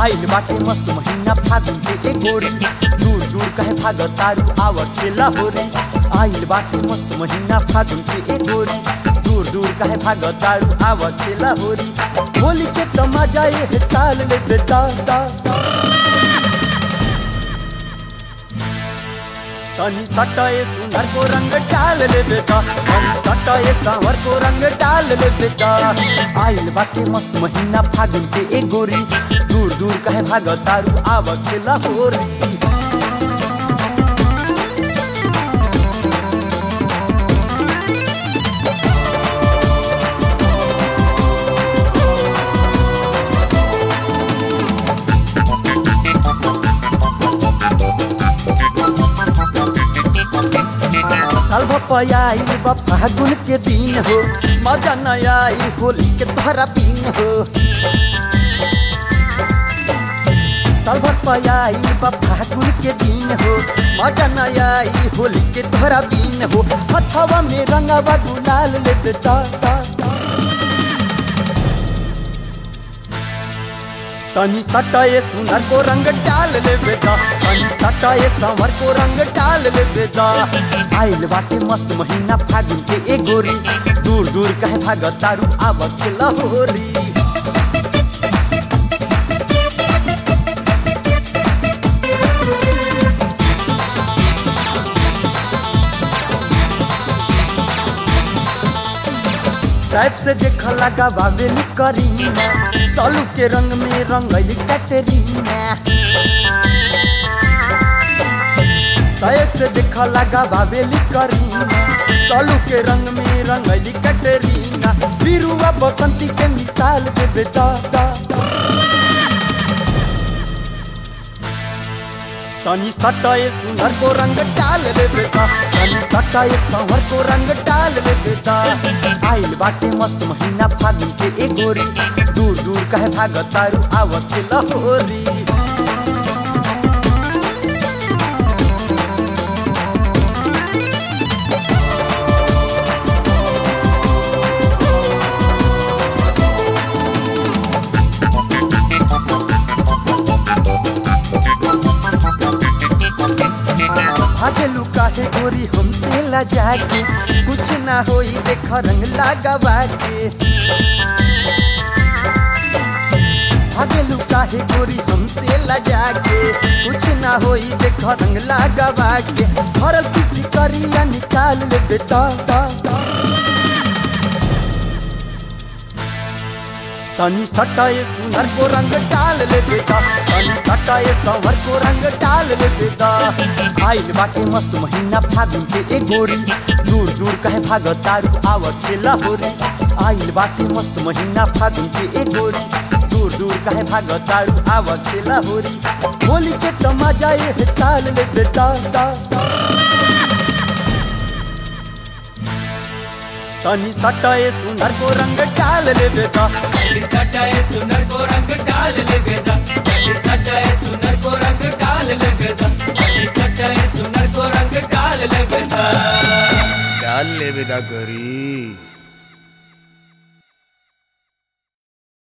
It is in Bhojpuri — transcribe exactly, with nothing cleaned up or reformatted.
आइल बाटे मस्त महीना फागुन के ए गोरी, दूर दूर कहे भाग तारू आवत के लाहोरी। आइल बाटे मस्त महीना फागुन के ए गोरी, दूर दूर कहे भाग तारू आवत के लाहोरी। होली के तो मजा ये साल ले बेटा तनी सटाए सुंदर को रंग डाल ले बेटा, तनी सटाए सांवर को रंग डाल ले बेटा। आइल बाटे मस्त महीना फागुन के ए गोरी, दूर दूर कहे भाग तारू आवत के लाहोरी। साल भपाई बा फागुन के दिन हो, मजा न आई होली के तोहरा पीन हो। साल भपाई बा फागुन के दिन हो, मजा न आई होली के तोहरा पीन हो। हथवा में रंगवा गुलाल ले बेटा, तनी सटाए सुंदर को रंग डाल ले बेटा, तनी सटाए सांवर को रंग डाल ले बेटा। आइल बाटे मस्त महीना फागुन के ए गोरी, दूर दूर कहे भाग तारू आवत के लाहोरी। टाइप से देख लगा बाबेली करीना, तलू के रंग में रंगैली कैटरीना। टाइप से देख लगा बाबेली करीना, तलू के रंग में रंगैली कैटरीना। बिरुआ बसंती के मिसाल दे बेटा, तनी सटाए सुंदर को रंग डाल ले बेटा, तनी सटाए सांवर को रंग डाल ले बेटा। आइल बाटे मस्त महीना फागुन के ए गोरी, दूर दूर कहे भाग तारू आवत के लाहोरी। भागेलू काहे गोरी हमसे लजा के, कुछ ना होई देख रंग लगावा के। भागेलू काहे गोरी हमसे लजा के, कुछ ना होई देख रंग लगावा के। भरल किसी करिया निकाल ले बेटा, तनी सटाए सुंदर को रंग डाल ले बेटा, तनी सटाए सांवर को रंग डाल ले बेटा। आइल बाटे मस्त महीना फागुन के ए गोरी, दूर दूर कहे भाग तारू आवत के लाहोरी। आइल बाटे मस्त महीना फागुन के ए गोरी, दूर दूर कहे भाग तारू आवत के लाहोरी। होली के तो मजा ये साल ले बेटा, तनी सटाए सुंदर को रंग डाल ले बेटा, तनी सटाए सुंदर को रंग डाल ले बेटा, तनी सटाए सुंदर को रंग डाल ले बेटा, तनी सटाए सुंदर को रंग डाल ले बेटा, डाल ले बेटा गोरी।